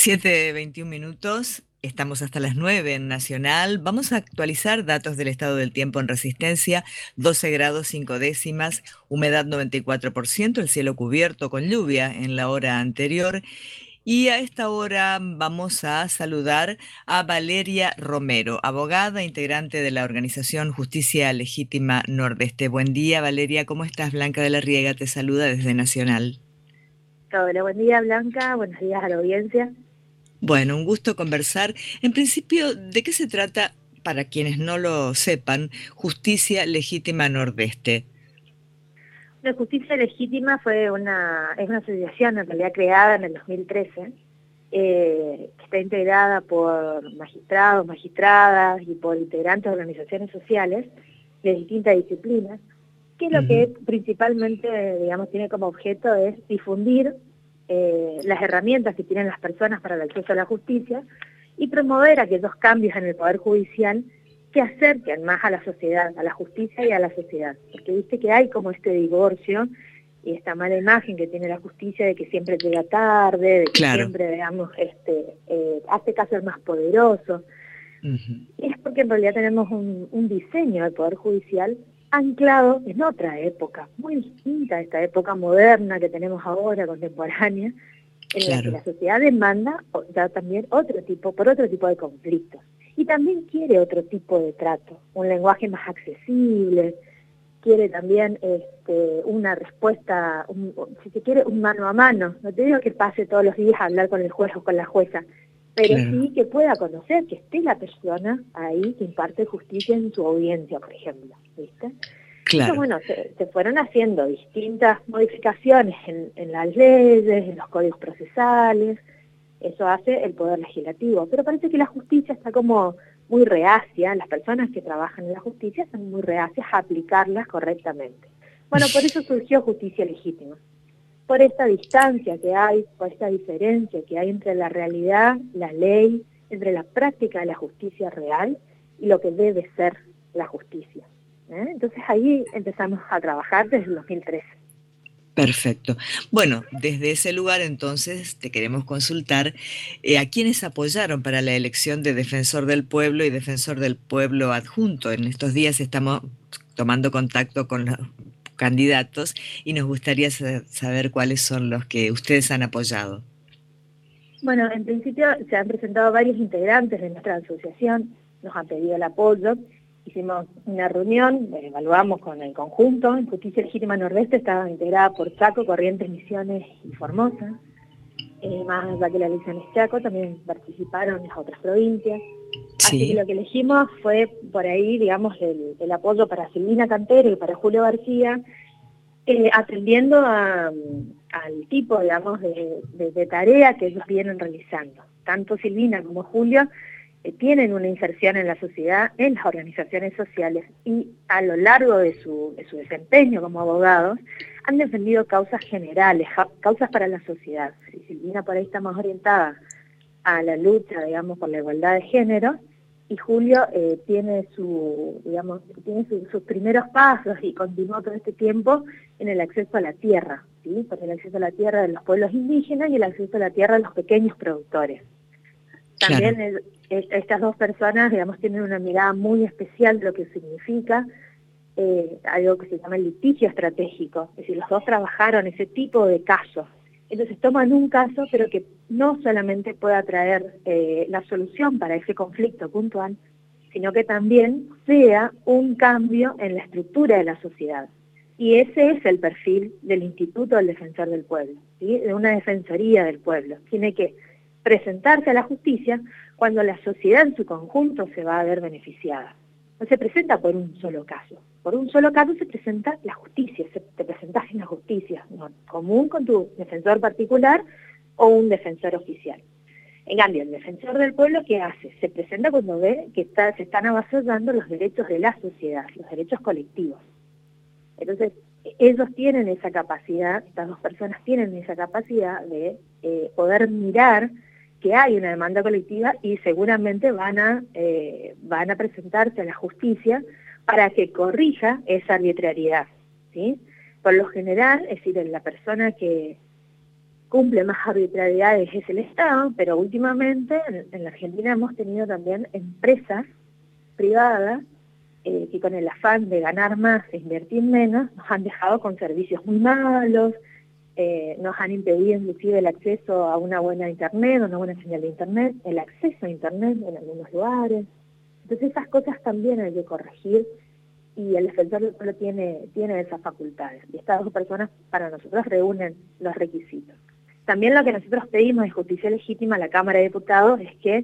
7:21, estamos hasta las 9 en Nacional. Vamos a actualizar datos del estado del tiempo en Resistencia: 12 grados 5 décimas, humedad 94%, el cielo cubierto con lluvia en la hora anterior. Y a esta hora vamos a saludar a Valeria Romero, abogada, integrante de la organización Justicia Legítima Nordeste. Buen día, Valeria, ¿cómo estás? Blanca de la Riega te saluda desde Nacional. Hola, buen día Blanca, buenos días a la audiencia. Bueno, un gusto conversar. En principio, ¿de qué se trata, para quienes no lo sepan, Justicia Legítima Nordeste? La Justicia Legítima es una asociación en realidad creada en el 2013, que está integrada por magistrados, magistradas y por integrantes de organizaciones sociales de distintas disciplinas, que lo Ujú. que principalmente, digamos, tiene como objeto es difundir las herramientas que tienen las personas para el acceso a la justicia y promover aquellos cambios en el Poder Judicial que acerquen más a la sociedad, a la justicia y a la sociedad. Porque viste que hay como este divorcio y esta mala imagen que tiene la justicia de que siempre llega tarde, de que Claro. siempre, digamos, hace caso el más poderoso. Ujú. Es porque en realidad tenemos un diseño del Poder Judicial anclado en otra época, muy distinta a esta época moderna que tenemos ahora, contemporánea, en la que Claro. la sociedad demanda ya también por otro tipo de conflictos. Y también quiere otro tipo de trato, un lenguaje más accesible, quiere también una respuesta, si se quiere, un mano a mano. No te digo que pase todos los días a hablar con el juez o con la jueza, pero Claro. sí que pueda conocer, que esté la persona ahí que imparte justicia en su audiencia, por ejemplo, ¿viste? Entonces, Claro. bueno, se fueron haciendo distintas modificaciones en las leyes, en los códigos procesales, eso hace el Poder Legislativo, pero parece que la justicia está como muy reacia, las personas que trabajan en la justicia están muy reacias a aplicarlas correctamente. Bueno, por eso surgió Justicia Legítima, por esta distancia que hay, por esta diferencia que hay entre la realidad, la ley, entre la práctica de la justicia real y lo que debe ser la justicia. Entonces ahí empezamos a trabajar desde el 2013. Perfecto. Bueno, desde ese lugar entonces te queremos consultar a quienes apoyaron para la elección de Defensor del Pueblo y Defensor del Pueblo adjunto. En estos días estamos tomando contacto con los candidatos y nos gustaría saber cuáles son los que ustedes han apoyado. Bueno, en principio se han presentado varios integrantes de nuestra asociación, nos han pedido el apoyo, hicimos una reunión, evaluamos con el conjunto. En Justicia Legítima Nordeste estaba integrada por Chaco, Corrientes, Misiones y Formosa, más allá que la elección es Chaco, también participaron las otras provincias. Así que Sí. lo que elegimos fue por ahí, digamos, el apoyo para Silvina Cantero y para Julio García, atendiendo al tipo, digamos, de tarea que ellos vienen realizando. Tanto Silvina como Julio tienen una inserción en la sociedad, en las organizaciones sociales, y a lo largo de su desempeño como abogados, han defendido causas generales, causas para la sociedad. Si Silvina por ahí está más orientada a la lucha, digamos, por la igualdad de género, y Julio tiene sus primeros pasos y continuó todo este tiempo en el acceso a la tierra, ¿sí? Por el acceso a la tierra de los pueblos indígenas y el acceso a la tierra de los pequeños productores. Claro. También estas dos personas, digamos, tienen una mirada muy especial de lo que significa algo que se llama el litigio estratégico, es decir, los dos trabajaron ese tipo de casos. Entonces toman un caso, pero que no solamente pueda traer la solución para ese conflicto puntual, sino que también sea un cambio en la estructura de la sociedad. Y ese es el perfil del Instituto del Defensor del Pueblo, ¿sí? De una defensoría del pueblo. Tiene que presentarse a la justicia cuando la sociedad en su conjunto se va a ver beneficiada. No se presenta por un solo caso. Por un solo caso se presenta la justicia, te presentás en la justicia, no común con tu defensor particular o un defensor oficial. En cambio, el defensor del pueblo, ¿qué hace? Se presenta cuando ve que se están avasallando los derechos de la sociedad, los derechos colectivos. Entonces, ellos tienen esa capacidad, estas dos personas tienen esa capacidad de poder mirar que hay una demanda colectiva y seguramente van a presentarse a la justicia para que corrija esa arbitrariedad, ¿sí? Por lo general, es decir, la persona que cumple más arbitrariedades es el Estado, pero últimamente en la Argentina hemos tenido también empresas privadas que con el afán de ganar más e invertir menos, nos han dejado con servicios muy malos, nos han impedido inclusive el acceso a una buena internet, una buena señal de internet, el acceso a internet en algunos lugares. Entonces esas cosas también hay que corregir y el defensor del pueblo tiene esas facultades. Y estas dos personas para nosotros reúnen los requisitos. También lo que nosotros pedimos de justicia legítima a la Cámara de Diputados es que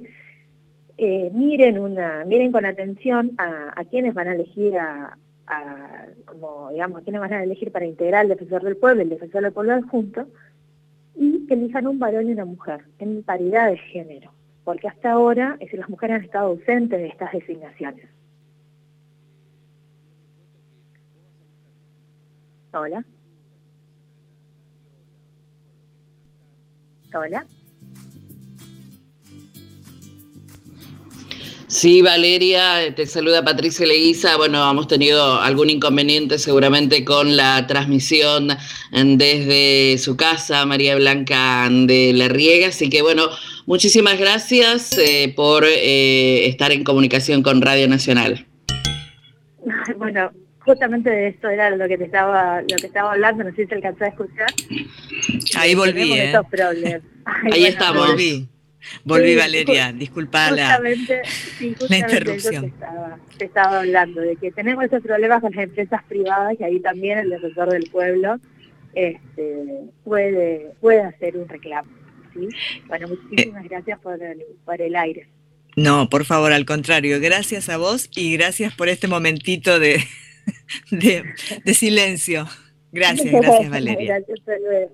miren con atención a quienes van a elegir como digamos, a quienes van a elegir para integrar el defensor del pueblo, el defensor del pueblo adjunto, y que elijan un varón y una mujer, en paridad de género, porque hasta ahora las mujeres han estado ausentes de estas designaciones. Hola. Hola. Sí, Valeria, te saluda Patricia Leguiza. Bueno, hemos tenido algún inconveniente seguramente con la transmisión desde su casa, María Blanca de la Riega. Así que bueno, muchísimas gracias por estar en comunicación con Radio Nacional. Bueno, justamente de esto era lo que estaba hablando, no sé si se alcanzó a escuchar. Ahí volví, Ahí estamos. Volví, Valeria, disculpa justamente la interrupción. Eso te estaba hablando, de que tenemos esos problemas con las empresas privadas y ahí también el defensor del pueblo puede hacer un reclamo, ¿sí? Bueno, muchísimas gracias por el aire. No, por favor, al contrario, gracias a vos y gracias por este momentito de silencio. Gracias, Valeria. Gracias, hasta luego.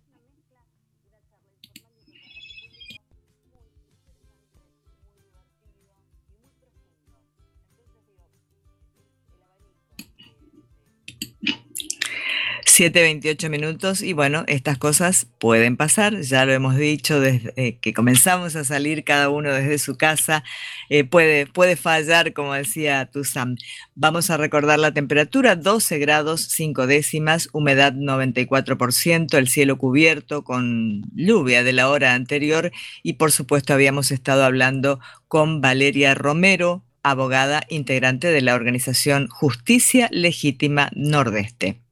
Siete 28 minutos y bueno, estas cosas pueden pasar, ya lo hemos dicho desde que comenzamos a salir cada uno desde su casa, puede fallar, como decía Tuzam. Vamos a recordar la temperatura, 12 grados 5 décimas, humedad 94%, el cielo cubierto con lluvia de la hora anterior y por supuesto habíamos estado hablando con Valeria Romero, abogada integrante de la organización Justicia Legítima Nordeste.